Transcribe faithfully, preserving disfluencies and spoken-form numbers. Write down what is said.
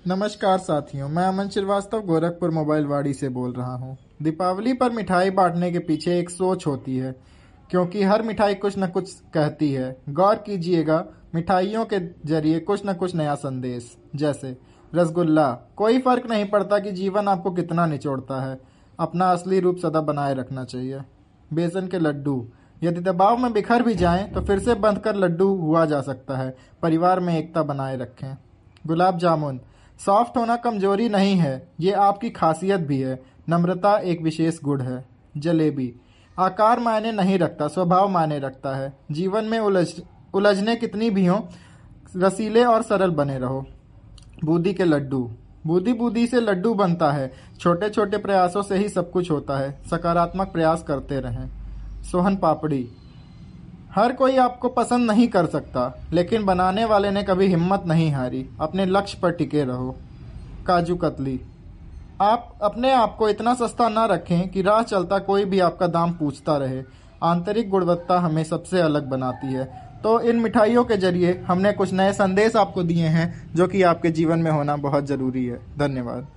नमस्कार साथियों, मैं अमन श्रीवास्तव गोरखपुर मोबाइल वाड़ी से बोल रहा हूँ। दीपावली पर मिठाई बांटने के पीछे एक सोच होती है, क्योंकि हर मिठाई कुछ न कुछ कहती है। गौर कीजिएगा, मिठाइयों के जरिए कुछ न कुछ नया संदेश। जैसे रसगुल्ला, कोई फर्क नहीं पड़ता कि जीवन आपको कितना निचोड़ता है, अपना असली रूप सदा बनाए रखना चाहिए। बेसन के लड्डू, यदि दबाव में बिखर भी जाएं तो फिर से बंध कर लड्डू हुआ जा सकता है। परिवार में एकता बनाए रखें। गुलाब जामुन, सॉफ्ट होना कमजोरी नहीं है, ये आपकी खासियत भी है। नम्रता एक विशेष गुण है। जलेबी, आकार मायने नहीं रखता, स्वभाव मायने रखता है। जीवन में उलझ उलझने कितनी भी हो, रसीले और सरल बने रहो। बूंदी के लड्डू, बूंदी बूंदी से लड्डू बनता है। छोटे छोटे प्रयासों से ही सब कुछ होता है। सकारात्मक प्रयास करते रहें। सोहन पापड़ी, हर कोई आपको पसंद नहीं कर सकता, लेकिन बनाने वाले ने कभी हिम्मत नहीं हारी। अपने लक्ष्य पर टिके रहो। काजू कतली, आप अपने आप को इतना सस्ता ना रखें कि राह चलता कोई भी आपका दाम पूछता रहे। आंतरिक गुणवत्ता हमें सबसे अलग बनाती है। तो इन मिठाइयों के जरिए हमने कुछ नए संदेश आपको दिए हैं, जो कि आपके जीवन में होना बहुत जरूरी है। धन्यवाद।